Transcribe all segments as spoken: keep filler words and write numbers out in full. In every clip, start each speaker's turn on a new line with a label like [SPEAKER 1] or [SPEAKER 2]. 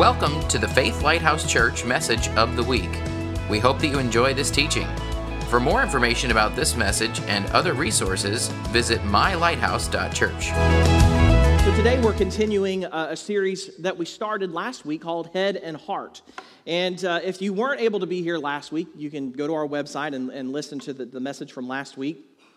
[SPEAKER 1] Welcome to the Faith Lighthouse Church Message of the Week. We hope that you enjoy this teaching. For more information about this message and other resources, visit my lighthouse dot church.
[SPEAKER 2] So today we're continuing uh, a series that we started last week called Head and Heart. And uh, if you weren't able to be here last week, you can go to our website and, and listen to the, the message from last week.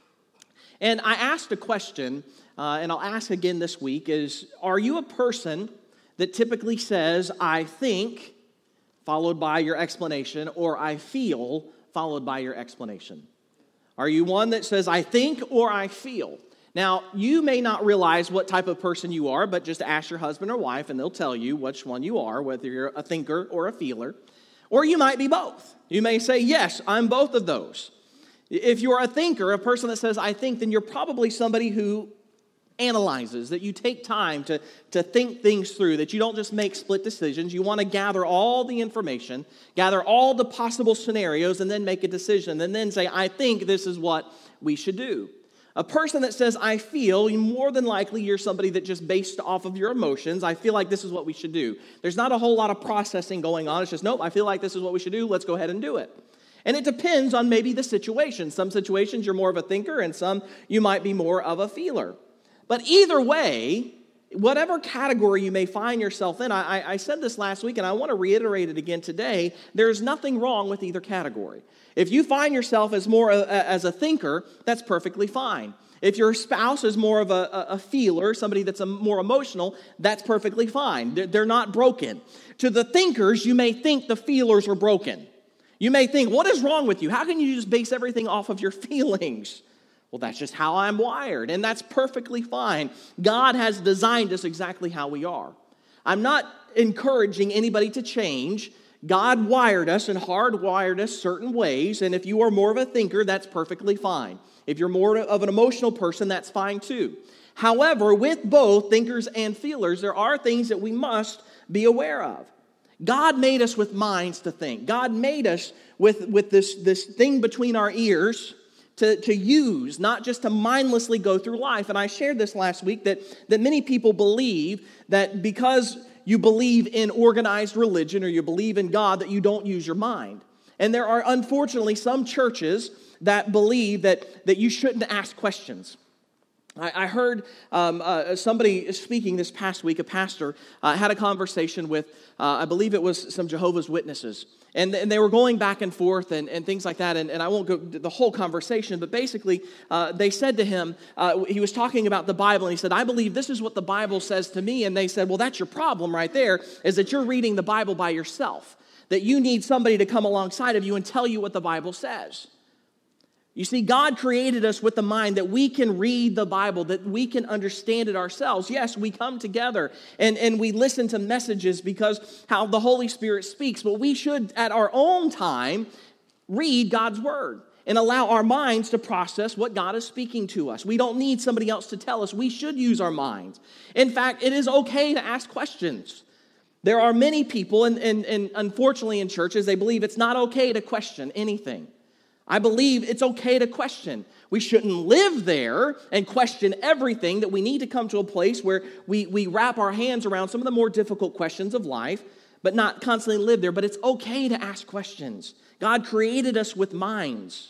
[SPEAKER 2] And I asked a question, uh, and I'll ask again this week, is, are you a person that typically says, I think, followed by your explanation, or I feel, followed by your explanation? Are you one that says, I think or I feel? Now, you may not realize what type of person you are, but just ask your husband or wife, and they'll tell you which one you are, whether you're a thinker or a feeler. Or you might be both. You may say, yes, I'm both of those. If you're a thinker, a person that says, I think, then you're probably somebody who analyzes, that you take time to, to think things through, that you don't just make split decisions. You want to gather all the information, gather all the possible scenarios, and then make a decision, and then say, I think this is what we should do. A person that says, I feel, more than likely you're somebody that just based off of your emotions, I feel like this is what we should do. There's not a whole lot of processing going on. It's just, nope, I feel like this is what we should do. Let's go ahead and do it. And it depends on maybe the situation. Some situations you're more of a thinker, and some you might be more of a feeler. But either way, whatever category you may find yourself in, I, I said this last week, and I want to reiterate it again today, there's nothing wrong with either category. If you find yourself as more a, as a thinker, that's perfectly fine. If your spouse is more of a, a feeler, somebody that's a more emotional, that's perfectly fine. They're, they're not broken. To the thinkers, you may think the feelers are broken. You may think, what is wrong with you? How can you just base everything off of your feelings? Well, that's just how I'm wired, and that's perfectly fine. God has designed us exactly how we are. I'm not encouraging anybody to change. God wired us and hardwired us certain ways, and if you are more of a thinker, that's perfectly fine. If you're more of an emotional person, that's fine too. However, with both thinkers and feelers, there are things that we must be aware of. God made us with minds to think. God made us with, with this, this thing between our ears To, to use, not just to mindlessly go through life. And I shared this last week, that, that many people believe that because you believe in organized religion or you believe in God, that you don't use your mind. And there are unfortunately some churches that believe that, that you shouldn't ask questions. I, I heard um, uh, somebody speaking this past week, a pastor, uh, had a conversation with, uh, I believe it was some Jehovah's Witnesses. And, and they were going back and forth and, and things like that. And, and I won't go the whole conversation, but basically uh, they said to him, uh, he was talking about the Bible, and he said, I believe this is what the Bible says to me. And they said, well, that's your problem right there, is that you're reading the Bible by yourself, that you need somebody to come alongside of you and tell you what the Bible says. You see, God created us with the mind that we can read the Bible, that we can understand it ourselves. Yes, we come together and, and we listen to messages because how the Holy Spirit speaks, but we should, at our own time, read God's Word and allow our minds to process what God is speaking to us. We don't need somebody else to tell us. We should use our minds. In fact, it is okay to ask questions. There are many people, and, and, and unfortunately in churches, they believe it's not okay to question anything. I believe it's okay to question. We shouldn't live there and question everything, that we need to come to a place where we, we wrap our hands around some of the more difficult questions of life, but not constantly live there. But it's okay to ask questions. God created us with minds.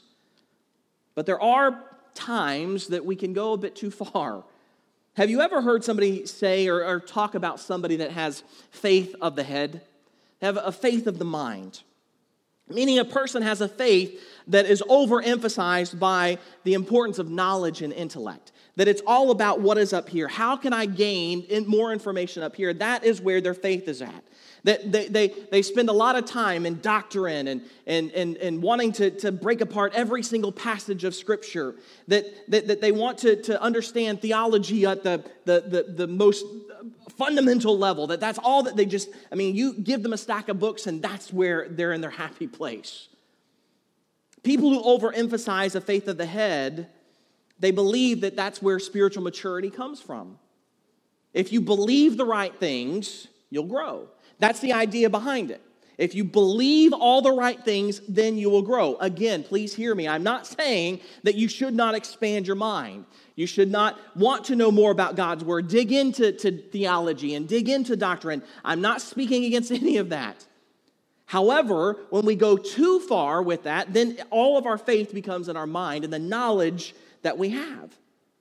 [SPEAKER 2] But there are times that we can go a bit too far. Have you ever heard somebody say or, or talk about somebody that has faith of the head? They have a faith of the mind. Meaning a person has a faith that is overemphasized by the importance of knowledge and intellect. That it's all about what is up here. How can I gain more information up here? That is where their faith is at. That they, they, they spend a lot of time in doctrine and, and, and, and wanting to, to break apart every single passage of Scripture. That, that, that they want to, to understand theology at the, the, the, the most fundamental level. That that's all that they just, I mean, you give them a stack of books and that's where they're in their happy place. People who overemphasize the faith of the head, they believe that that's where spiritual maturity comes from. If you believe the right things, you'll grow. That's the idea behind it. If you believe all the right things, then you will grow. Again, please hear me. I'm not saying that you should not expand your mind. You should not want to know more about God's word. Dig into to theology and dig into doctrine. I'm not speaking against any of that. However, when we go too far with that, then all of our faith becomes in our mind and the knowledge that we have.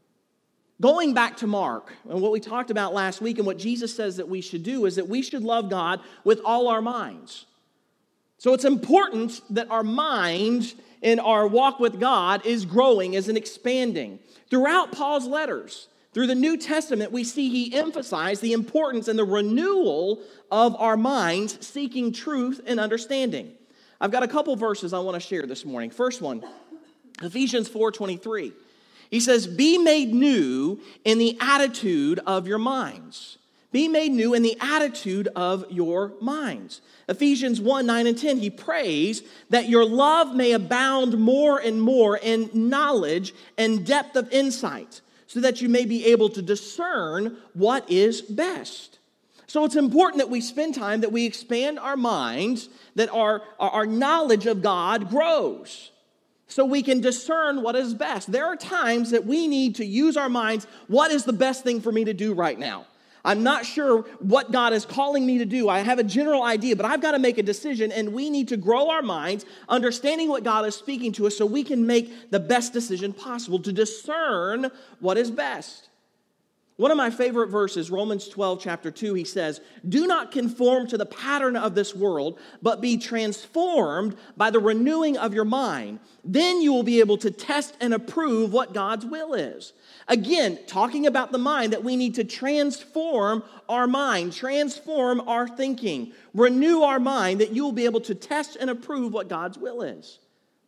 [SPEAKER 2] Going back to Mark, and what we talked about last week and what Jesus says that we should do is that we should love God with all our minds. So it's important that our mind in our walk with God is growing, is and expanding. Throughout Paul's letters, through the New Testament, we see he emphasized the importance and the renewal of our minds, seeking truth and understanding. I've got a couple verses I want to share this morning. First one, Ephesians four twenty-three. He says, be made new in the attitude of your minds. Be made new in the attitude of your minds. Ephesians one, nine and ten, he prays that your love may abound more and more in knowledge and depth of insight, so that you may be able to discern what is best. So it's important that we spend time, that we expand our minds, that our, our knowledge of God grows, so we can discern what is best. There are times that we need to use our minds. What is the best thing for me to do right now? I'm not sure what God is calling me to do. I have a general idea, but I've got to make a decision, and we need to grow our minds, understanding what God is speaking to us so we can make the best decision possible to discern what is best. One of my favorite verses, Romans twelve, chapter two, he says, do not conform to the pattern of this world, but be transformed by the renewing of your mind. Then you will be able to test and approve what God's will is. Again, talking about the mind, that we need to transform our mind, transform our thinking, renew our mind, that you will be able to test and approve what God's will is.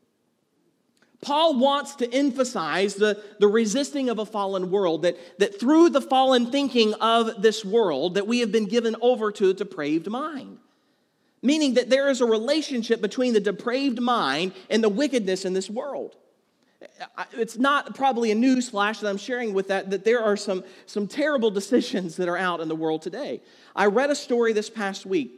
[SPEAKER 2] Paul wants to emphasize the, the resisting of a fallen world, that, that through the fallen thinking of this world, that we have been given over to a depraved mind. Meaning that there is a relationship between the depraved mind and the wickedness in this world. It's not probably a news flash that I'm sharing with that, that there are some, some terrible decisions that are out in the world today. I read a story this past week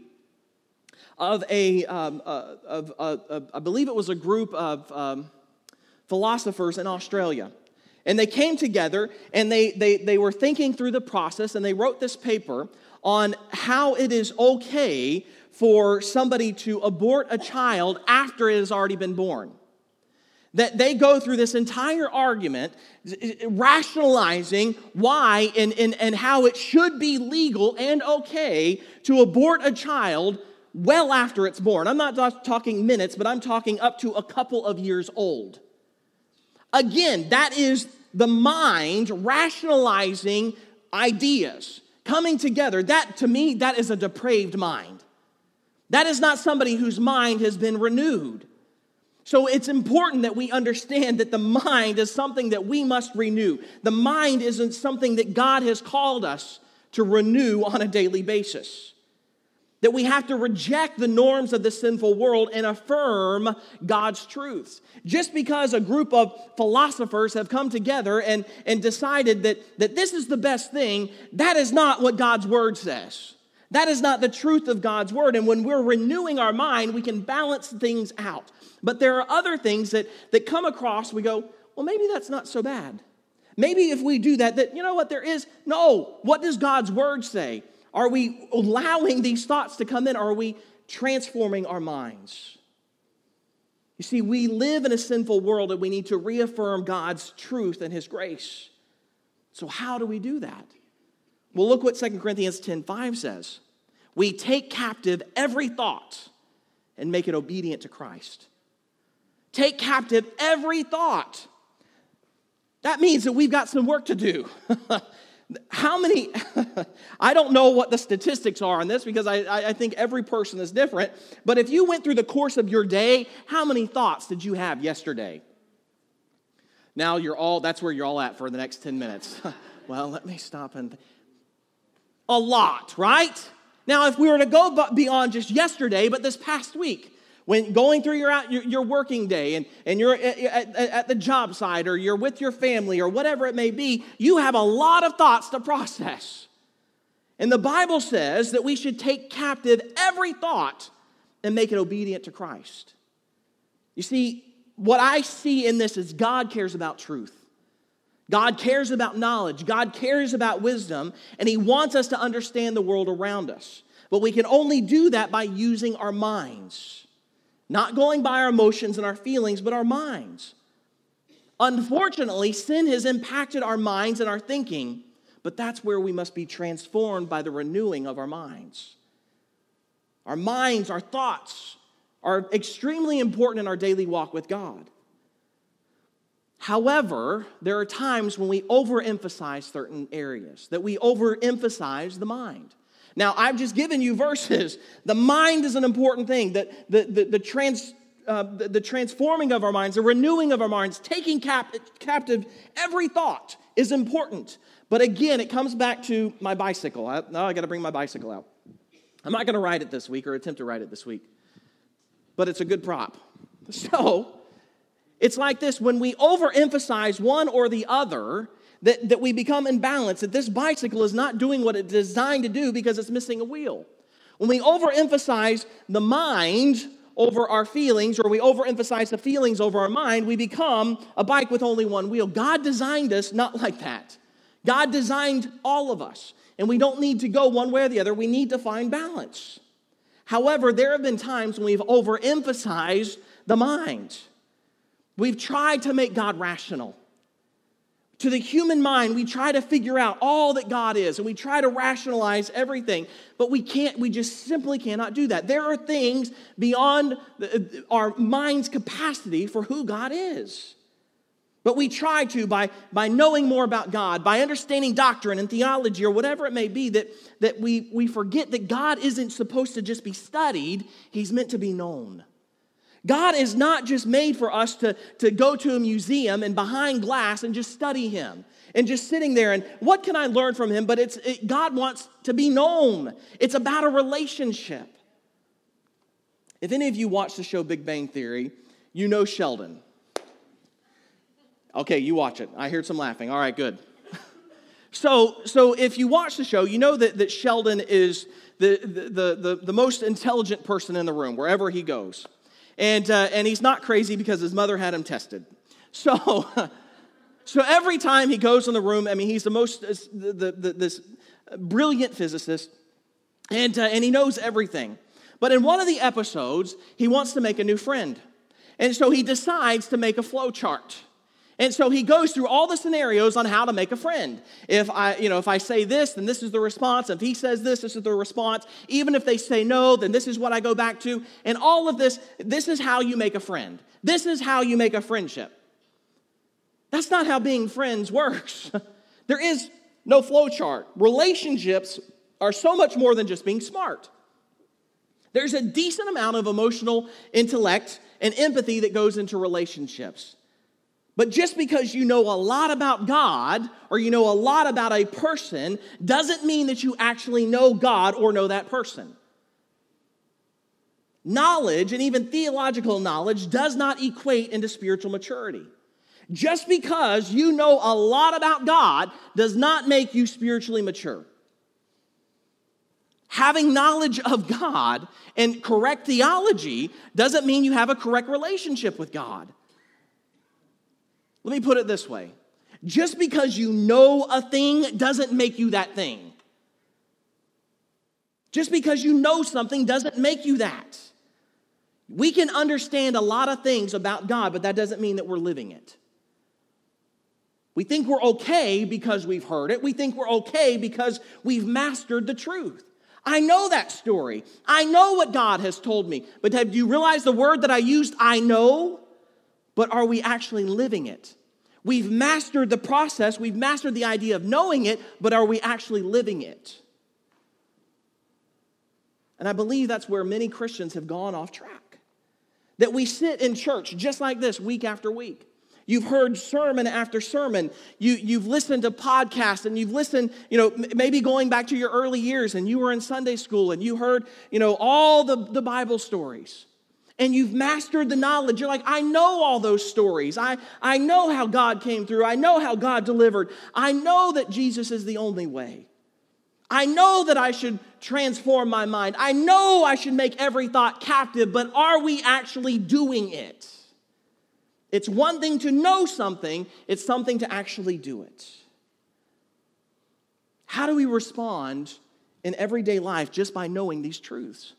[SPEAKER 2] of a, um, uh, of, uh, uh, I believe it was a group of um, philosophers in Australia. And they came together and they, they, they were thinking through the process, and they wrote this paper on how it is okay for somebody to abort a child after it has already been born. That they go through this entire argument, rationalizing why and, and, and how it should be legal and okay to abort a child well after it's born. I'm not talking minutes, but I'm talking up to a couple of years old. Again, that is the mind rationalizing ideas, coming together. That, to me, that is a depraved mind. That is not somebody whose mind has been renewed. So it's important that we understand that the mind is something that we must renew. The mind isn't something that God has called us to renew on a daily basis. That we have to reject the norms of the sinful world and affirm God's truths. Just because a group of philosophers have come together and, and decided that, that this is the best thing, that is not what God's word says. That is not the truth of God's word. And when we're renewing our mind, we can balance things out. But there are other things that, that come across, we go, well, maybe that's not so bad. Maybe if we do that, that, you know what, there is, no, what does God's word say? Are we allowing these thoughts to come in? Or are we transforming our minds? You see, we live in a sinful world and we need to reaffirm God's truth and his grace. So how do we do that? Well, look what Second Corinthians ten five says. We take captive every thought and make it obedient to Christ. Take captive every thought. That means that we've got some work to do. How many, I don't know what the statistics are on this because I, I think every person is different, but if you went through the course of your day, how many thoughts did you have yesterday? Now you're all, that's where you're all at for the next ten minutes. Well, let me stop and, th- a lot, right? Now, if we were to go beyond just yesterday, but this past week, when going through your, your, your working day and, and you're at, at, at the job site or you're with your family or whatever it may be, you have a lot of thoughts to process. And the Bible says that we should take captive every thought and make it obedient to Christ. You see, what I see in this is God cares about truth. God cares about knowledge. God cares about wisdom, and He wants us to understand the world around us. But we can only do that by using our minds. Not going by our emotions and our feelings, but our minds. Unfortunately, sin has impacted our minds and our thinking, but that's where we must be transformed by the renewing of our minds. Our minds, our thoughts are extremely important in our daily walk with God. However, there are times when we overemphasize certain areas, that we overemphasize the mind. Now, I've just given you verses. The mind is an important thing. That the, the, the, trans, uh, the, the transforming of our minds, the renewing of our minds, taking cap, captive every thought is important. But again, it comes back to my bicycle. I, now I got to bring my bicycle out. I'm not going to ride it this week or attempt to ride it this week. But it's a good prop. So, it's like this. When we overemphasize one or the other, That, that we become imbalanced, that this bicycle is not doing what it's designed to do because it's missing a wheel. When we overemphasize the mind over our feelings, or we overemphasize the feelings over our mind, we become a bike with only one wheel. God designed us not like that. God designed all of us, and we don't need to go one way or the other. We need to find balance. However, there have been times when we've overemphasized the mind. We've tried to make God rational. To the human mind, we try to figure out all that God is, and we try to rationalize everything, but we can't, we just simply cannot do that. There are things beyond the, our mind's capacity for who God is. But we try to, by, by knowing more about God, by understanding doctrine and theology or whatever it may be, that, that we, we forget that God isn't supposed to just be studied, He's meant to be known. God is not just made for us to, to go to a museum and behind glass and just study Him and just sitting there and what can I learn from Him? But it's it, God wants to be known. It's about a relationship. If any of you watch the show Big Bang Theory, you know Sheldon. Okay, you watch it. I heard some laughing. All right, good. So, so if you watch the show, you know that, that Sheldon is the, the, the, the most intelligent person in the room, wherever he goes. And uh, and he's not crazy because his mother had him tested. So, so every time he goes in the room, I mean, he's the most, the, the, the, this brilliant physicist, and uh, and he knows everything. But in one of the episodes, he wants to make a new friend. And so he decides to make a flow chart. And so he goes through all the scenarios on how to make a friend. If I, you know, if I say this, then this is the response. If he says this, this is the response. Even if they say no, then this is what I go back to. And all of this, this is how you make a friend. This is how you make a friendship. That's not how being friends works. There is no flow chart. Relationships are so much more than just being smart. There's a decent amount of emotional intellect and empathy that goes into relationships. But just because you know a lot about God or you know a lot about a person doesn't mean that you actually know God or know that person. Knowledge, and even theological knowledge, does not equate into spiritual maturity. Just because you know a lot about God does not make you spiritually mature. Having knowledge of God and correct theology doesn't mean you have a correct relationship with God. Let me put it this way. Just because you know a thing doesn't make you that thing. Just because you know something doesn't make you that. We can understand a lot of things about God, but that doesn't mean that we're living it. We think we're okay because we've heard it. We think we're okay because we've mastered the truth. I know that story. I know what God has told me. But have you realized the word that I used, I know? But are we actually living it? We've mastered the process. We've mastered the idea of knowing it, but are we actually living it? And I believe that's where many Christians have gone off track. That we sit in church just like this week after week. You've heard sermon after sermon. You, you've listened to podcasts and you've listened, you know, maybe going back to your early years and you were in Sunday school and you heard, you know, all the, the Bible stories. And you've mastered the knowledge. You're like, I know all those stories. I, I know how God came through. I know how God delivered. I know that Jesus is the only way. I know that I should transform my mind. I know I should make every thought captive, but are we actually doing it? It's one thing to know something, it's something to actually do it. How do we respond in everyday life just by knowing these truths?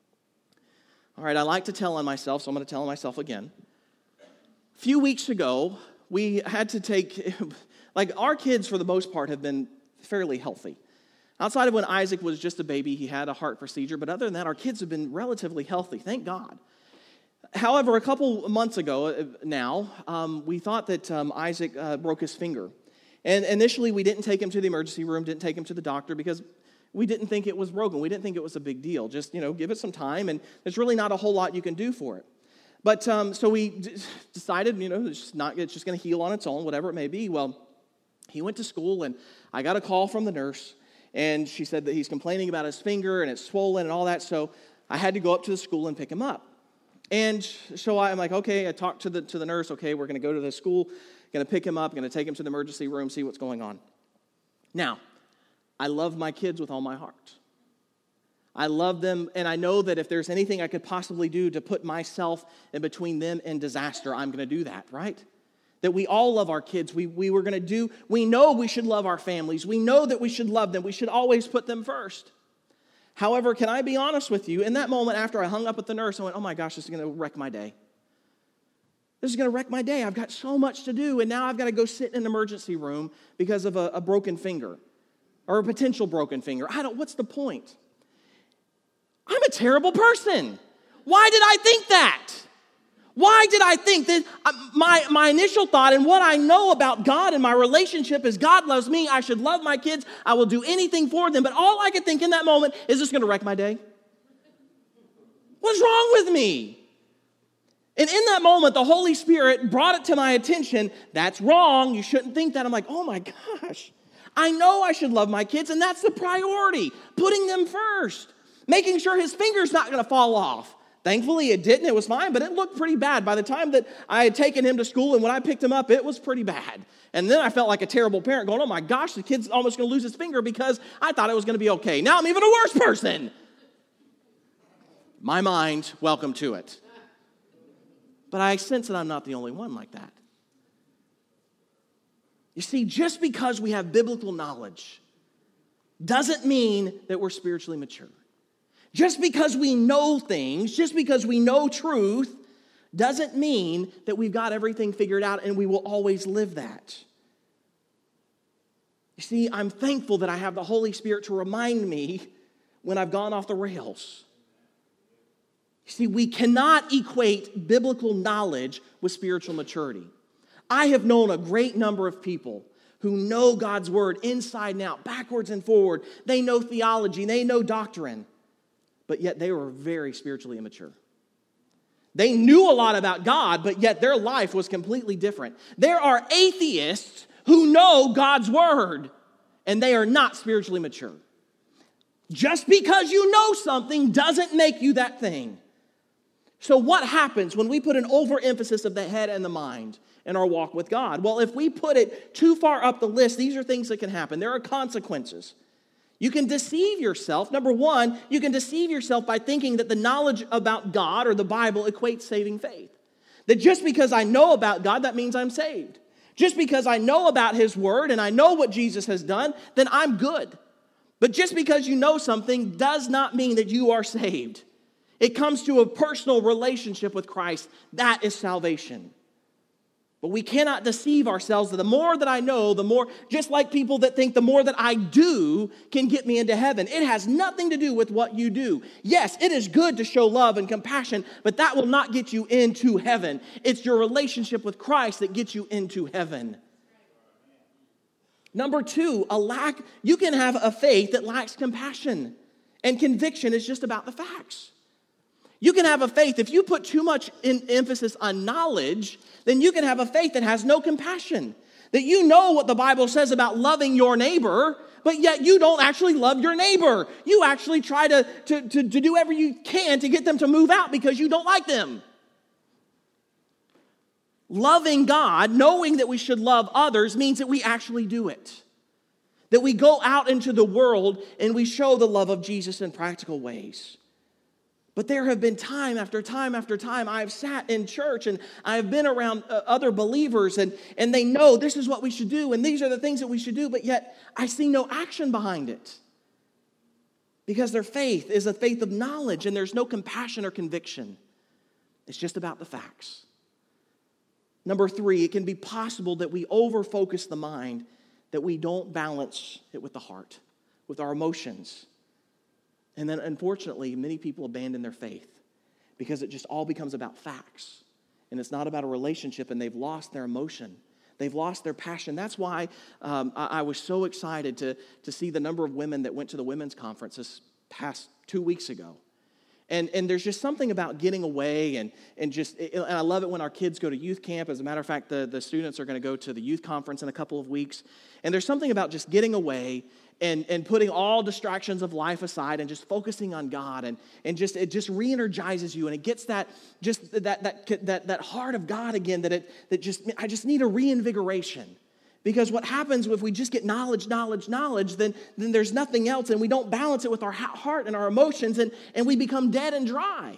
[SPEAKER 2] All right, I like to tell on myself, so I'm going to tell on myself again. A few weeks ago, we had to take, like our kids for the most part have been fairly healthy. Outside of when Isaac was just a baby, he had a heart procedure, but other than that, our kids have been relatively healthy, thank God. However, a couple months ago now, um, we thought that um, Isaac uh, broke his finger. And initially, we didn't take him to the emergency room, didn't take him to the doctor because we didn't think it was broken. We didn't think it was a big deal. Just, you know, give it some time, and there's really not a whole lot you can do for it. But um, so we d- decided, you know, it's just not, it's just going to heal on its own, whatever it may be. Well, he went to school, and I got a call from the nurse, and she said that he's complaining about his finger, and it's swollen and all that, so I had to go up to the school and pick him up. And so I'm like, okay, I talked to the to the nurse, okay, we're going to go to the school, going to pick him up, going to take him to the emergency room, see what's going on. Now, I love my kids with all my heart. I love them, and I know that if there's anything I could possibly do to put myself in between them and disaster, I'm going to do that, right? That we all love our kids. We, we were going to do, we know we should love our families. We know that we should love them. We should always put them first. However, can I be honest with you? In that moment after I hung up with the nurse, I went, oh my gosh, this is going to wreck my day. This is going to wreck my day. I've got so much to do, and now I've got to go sit in an emergency room because of a, a broken finger or a potential broken finger. I don't, what's the point? I'm a terrible person. Why did I think that? Why did I think that my, my initial thought and what I know about God and my relationship is God loves me, I should love my kids, I will do anything for them, but all I could think in that moment is this going to wreck my day? What's wrong with me? And in that moment, the Holy Spirit brought it to my attention, that's wrong, you shouldn't think that. I'm like, oh my gosh, I know I should love my kids, and that's the priority, putting them first. Making sure his finger's not going to fall off. Thankfully, it didn't. It was fine, but it looked pretty bad. By the time that I had taken him to school and when I picked him up, it was pretty bad. And then I felt like a terrible parent going, oh my gosh, the kid's almost going to lose his finger because I thought it was going to be okay. Now I'm even a worse person. My mind, welcome to it. But I sense that I'm not the only one like that. You see, just because we have biblical knowledge doesn't mean that we're spiritually mature. Just because we know things, just because we know truth, doesn't mean that we've got everything figured out and we will always live that. You see, I'm thankful that I have the Holy Spirit to remind me when I've gone off the rails. You see, we cannot equate biblical knowledge with spiritual maturity. I have known a great number of people who know God's word inside and out, backwards and forward. They know theology, they know doctrine. But yet they were very spiritually immature. They knew a lot about God, but yet their life was completely different. There are atheists who know God's word, and they are not spiritually mature. Just because you know something doesn't make you that thing. So what happens when we put an overemphasis of the head and the mind in our walk with God? Well, if we put it too far up the list, these are things that can happen. There are consequences. You can deceive yourself. Number one, you can deceive yourself by thinking that the knowledge about God or the Bible equates saving faith. That just because I know about God, that means I'm saved. Just because I know about His Word and I know what Jesus has done, then I'm good. But just because you know something does not mean that you are saved. It comes to a personal relationship with Christ. That is salvation. But we cannot deceive ourselves that the more that I know, the more, just like people that think the more that I do can get me into heaven. It has nothing to do with what you do. Yes, it is good to show love and compassion, but that will not get you into heaven. It's your relationship with Christ that gets you into heaven. Number two, a lack, you can have a faith that lacks compassion, and conviction is just about the facts. You can have a faith, if you put too much in emphasis on knowledge, then you can have a faith that has no compassion. That you know what the Bible says about loving your neighbor, but yet you don't actually love your neighbor. You actually try to, to, to, to do whatever you can to get them to move out because you don't like them. Loving God, knowing that we should love others, means that we actually do it. that we go out into the world and we show the love of Jesus in practical ways. But there have been time after time after time I've sat in church and I've been around uh, other believers and, and they know this is what we should do and these are the things that we should do, but yet I see no action behind it. Because their faith is a faith of knowledge and there's no compassion or conviction. It's just about the facts. Number three, it can be possible that we overfocus the mind, that we don't balance it with the heart, with our emotions. And then, unfortunately, many people abandon their faith because it just all becomes about facts. And it's not about a relationship, and they've lost their emotion. They've lost their passion. That's why um, I, I was so excited to, to see the number of women that went to the women's conference this past two weeks ago. And, and there's just something about getting away and, and just, and I love it when our kids go to youth camp. As a matter of fact, the, the students are going to go to the youth conference in a couple of weeks. And there's something about just getting away and, and putting all distractions of life aside and just focusing on God. And, and just it just re-energizes you. And it gets that just that that that that heart of God again that it that just I just need a reinvigoration. Because what happens if we just get knowledge, knowledge, knowledge, then, then there's nothing else, and we don't balance it with our heart and our emotions, and, and we become dead and dry.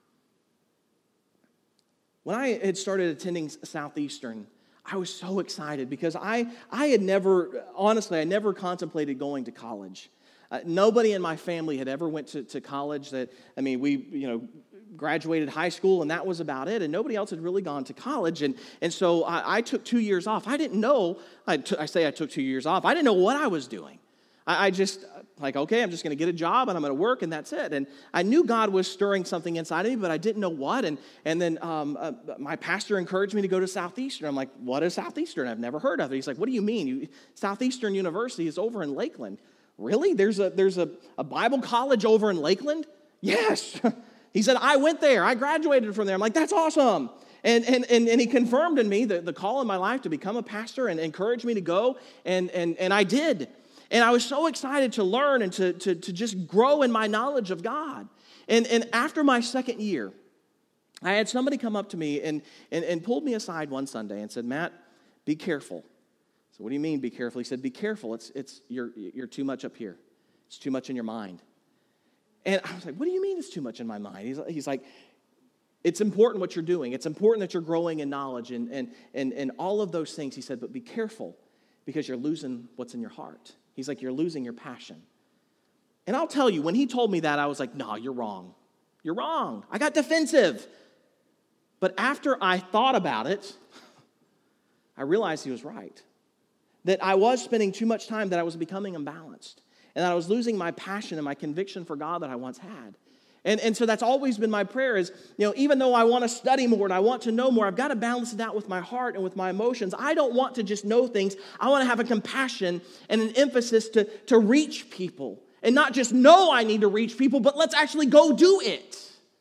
[SPEAKER 2] When I had started attending Southeastern, I was so excited because I, I had never, honestly, I never contemplated going to college. Uh, nobody in my family had ever went to, to college. That I mean, we, you know, graduated high school, and that was about it. And nobody else had really gone to college. And, and so I, I took two years off. I didn't know, I, t- I say I took two years off. I didn't know what I was doing. I, I just, like, okay, I'm just going to get a job, and I'm going to work, and that's it. And I knew God was stirring something inside of me, but I didn't know what. And, and then um, uh, my pastor encouraged me to go to Southeastern. I'm like, what is Southeastern? I've never heard of it. He's like, what do you mean? You, Southeastern University is over in Lakeland. Really? There's a there's a, a Bible college over in Lakeland? Yes. He said, I went there. I graduated from there. I'm like, that's awesome. And and and, and he confirmed in me the, the call in my life to become a pastor and encouraged me to go, and and, and I did. And I was so excited to learn and to, to, to just grow in my knowledge of God. And, and after my second year, I had somebody come up to me and, and, and pulled me aside one Sunday and said, Matt, be careful. So what do you mean, be careful? He said, be careful. It's it's you're you're too much up here. It's too much in your mind. And I was like, what do you mean it's too much in my mind? He's, he's like, it's important what you're doing. It's important that you're growing in knowledge and, and, and, and all of those things. He said, but be careful because you're losing what's in your heart. He's like, you're losing your passion. And I'll tell you, when he told me that, I was like, no, you're wrong. You're wrong. I got defensive. But after I thought about it, I realized he was right. That I was spending too much time, that I was becoming imbalanced, and that I was losing my passion and my conviction for God that I once had. And, and so that's always been my prayer is, you know, even though I want to study more and I want to know more, I've got to balance it out with my heart and with my emotions. I don't want to just know things. I want to have a compassion and an emphasis to, to reach people. And not just know I need to reach people, but let's actually go do it.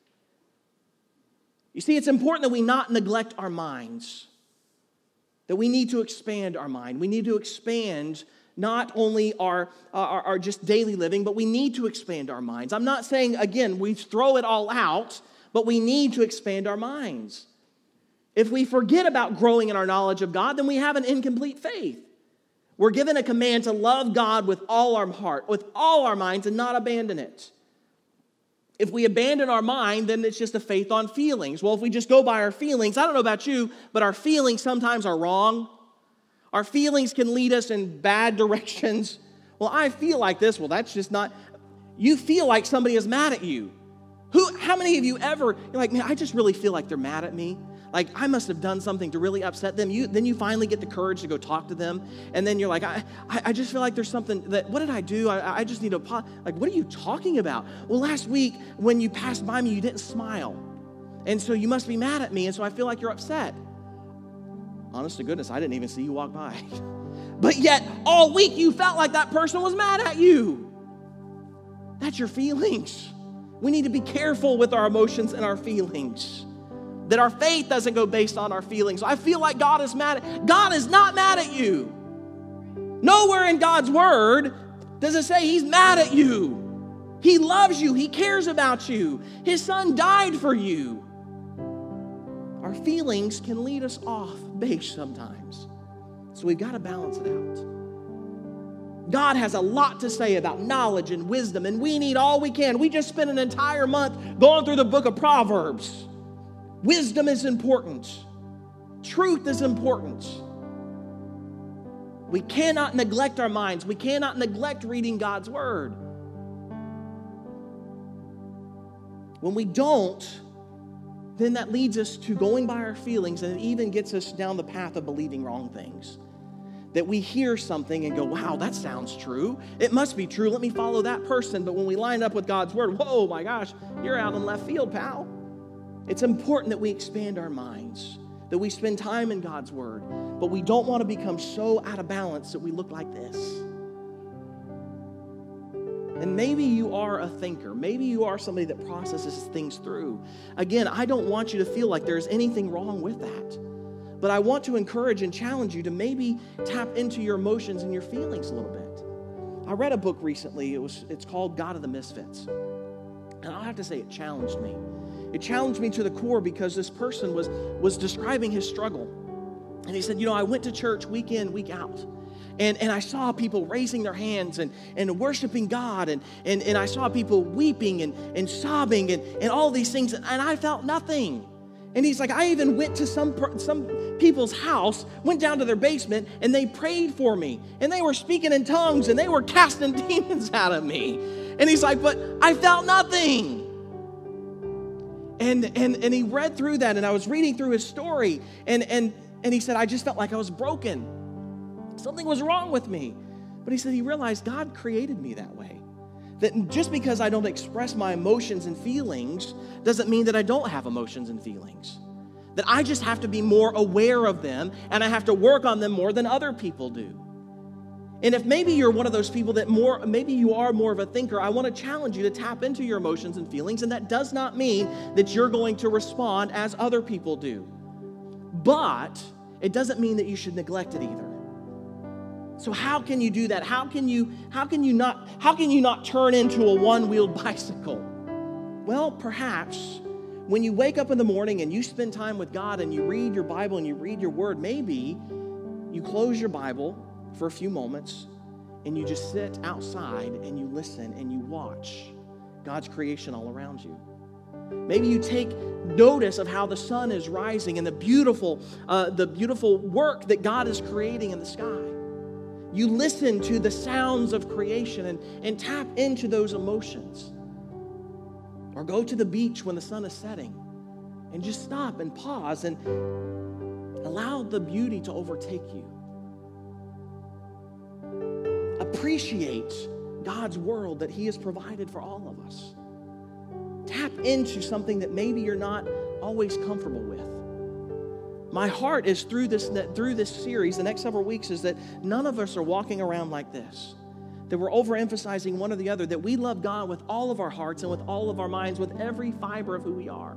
[SPEAKER 2] You see, it's important that we not neglect our minds. That we need to expand our mind. We need to expand not only our, our, our just daily living, but we need to expand our minds. I'm not saying, again, we throw it all out, but we need to expand our minds. If we forget about growing in our knowledge of God, then we have an incomplete faith. We're given a command to love God with all our heart, with all our minds, and not abandon it. If we abandon our mind, then it's just a faith on feelings. Well, if we just go by our feelings, I don't know about you, but our feelings sometimes are wrong. Our feelings can lead us in bad directions. Well, I feel like this. Well, that's just not. You feel like somebody is mad at you. Who? How many of you ever, you're like, man, I just really feel like they're mad at me. Like, I must have done something to really upset them. You, then you finally get the courage to go talk to them. And then you're like, I, I, I just feel like there's something that, what did I do? I, I just need to, like, what are you talking about? Well, last week when you passed by me, you didn't smile. And so you must be mad at me. And so I feel like you're upset. Honest to goodness, I didn't even see you walk by. But yet, all week you felt like that person was mad at you. That's your feelings. We need to be careful with our emotions and our feelings. That our faith doesn't go based on our feelings. I feel like God is mad at, God is not mad at you. Nowhere in God's word does it say he's mad at you. He loves you. He cares about you. His son died for you. Our feelings can lead us off base sometimes. So we've got to balance it out. God has a lot to say about knowledge and wisdom, and we need all we can. We just spent an entire month going through the book of Proverbs. Wisdom is important. Truth is important. We cannot neglect our minds. We cannot neglect reading God's word. When we don't, then that leads us to going by our feelings, and it even gets us down the path of believing wrong things. That we hear something and go, wow, that sounds true. It must be true. Let me follow that person. But when we line up with God's word, whoa, my gosh, you're out in left field, pal. It's important that we expand our minds, that we spend time in God's word, but we don't want to become so out of balance that we look like this. And maybe you are a thinker. Maybe you are somebody that processes things through. Again, I don't want you to feel like there's anything wrong with that. But I want to encourage and challenge you to maybe tap into your emotions and your feelings a little bit. I read a book recently. It was, it's called God of the Misfits. And I'll have to say it challenged me. It challenged me to the core because this person was, was describing his struggle. And he said, you know, I went to church week in, week out. And, and I saw people raising their hands and, and worshiping God. And, and, and I saw people weeping and, and sobbing and, and all these things. And I felt nothing. And he's like, I even went to some some people's house, went down to their basement, and they prayed for me. And they were speaking in tongues, and they were casting demons out of me. And he's like, but I felt nothing. And and and he read through that, and I was reading through his story, and and and he said, I just felt like I was broken. Something was wrong with me. But he said he realized God created me that way. That just because I don't express my emotions and feelings doesn't mean that I don't have emotions and feelings. That I just have to be more aware of them, and I have to work on them more than other people do. And if maybe you're one of those people that more, maybe you are more of a thinker, I want to challenge you to tap into your emotions and feelings, and that does not mean that you're going to respond as other people do. But it doesn't mean that you should neglect it either. So how can you do that? How can you, how can you not, how can you not turn into a one-wheeled bicycle? Well, perhaps when you wake up in the morning and you spend time with God and you read your Bible and you read your word, maybe you close your Bible for a few moments and you just sit outside and you listen and you watch God's creation all around you. Maybe you take notice of how the sun is rising and the beautiful, uh, the beautiful work that God is creating in the sky. You listen to the sounds of creation and, and tap into those emotions. Or go to the beach when the sun is setting and just stop and pause and allow the beauty to overtake you. Appreciate God's world that He has provided for all of us. Tap into something that maybe you're not always comfortable with. My heart is through this, through this series, the next several weeks, is that none of us are walking around like this. That we're overemphasizing one or the other, that we love God with all of our hearts and with all of our minds, with every fiber of who we are.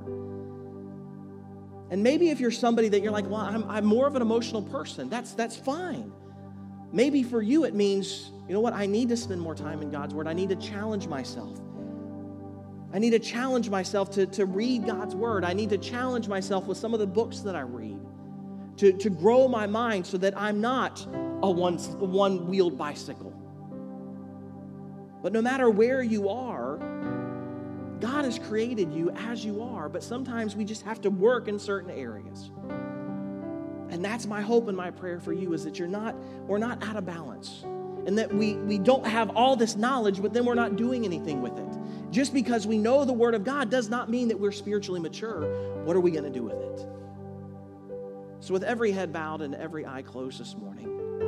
[SPEAKER 2] And maybe if you're somebody that you're like, well, I'm, I'm more of an emotional person, that's, that's fine. Maybe for you it means, you know what, I need to spend more time in God's Word. I need to challenge myself. I need to challenge myself to, to read God's Word. I need to challenge myself with some of the books that I read. To, to grow my mind so that I'm not a one, a one-wheeled bicycle. But no matter where you are, God has created you as you are, but sometimes we just have to work in certain areas. And that's my hope and my prayer for you, is that you're not, we're not out of balance. And that we, we don't have all this knowledge, but then we're not doing anything with it. Just because we know the Word of God does not mean that we're spiritually mature. What are we going to do with it? So with every head bowed and every eye closed this morning,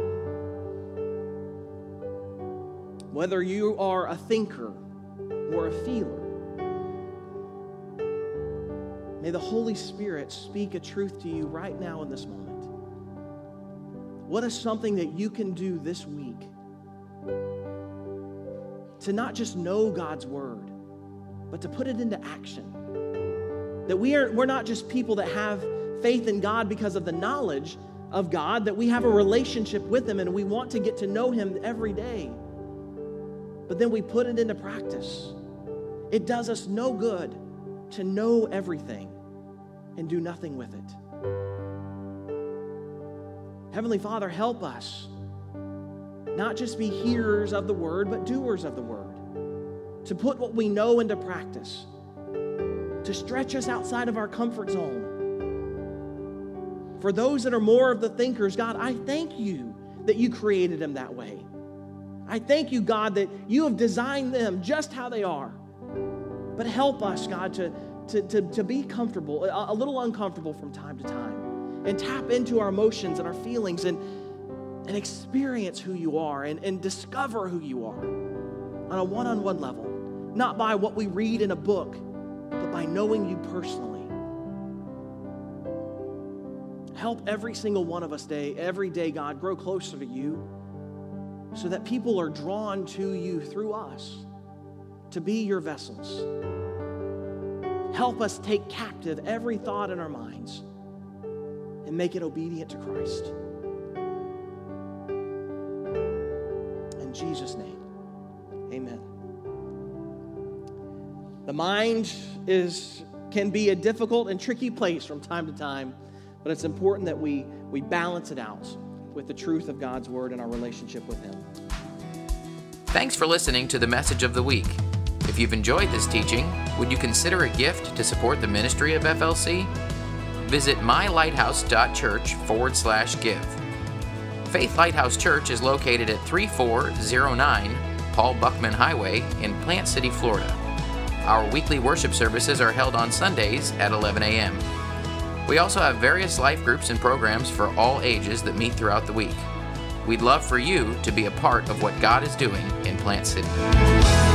[SPEAKER 2] whether you are a thinker or a feeler, may the Holy Spirit speak a truth to you right now in this moment. What is something that you can do this week to not just know God's Word, but to put it into action? That we are, we're not just people that have faith in God because of the knowledge of God, that we have a relationship with Him and we want to get to know Him every day. But then we put it into practice. It does us no good to know everything and do nothing with it. Heavenly Father, help us not just be hearers of the word, but doers of the word. To put what we know into practice. To stretch us outside of our comfort zone. For those that are more of the thinkers, God, I thank you that you created them that way. I thank you, God, that you have designed them just how they are. But help us, God, to, to, to, to be comfortable, a, a little uncomfortable from time to time, and tap into our emotions and our feelings and, and experience who you are and, and discover who you are on a one-on-one level, not by what we read in a book, but by knowing you personally. Help every single one of us day, every day, God, grow closer to you so that people are drawn to you through us to be your vessels. Help us take captive every thought in our minds and make it obedient to Christ. In Jesus' name, amen. The mind is can be a difficult and tricky place from time to time, but it's important that we, we balance it out with the truth of God's word and our relationship with Him.
[SPEAKER 1] Thanks for listening to the Message of the Week. If you've enjoyed this teaching, would you consider a gift to support the ministry of F L C? Visit mylighthouse.church forward slash give. Faith Lighthouse Church is located at thirty-four oh nine Paul Buckman Highway in Plant City, Florida. Our weekly worship services are held on Sundays at eleven a.m. We also have various life groups and programs for all ages that meet throughout the week. We'd love for you to be a part of what God is doing in Plant City.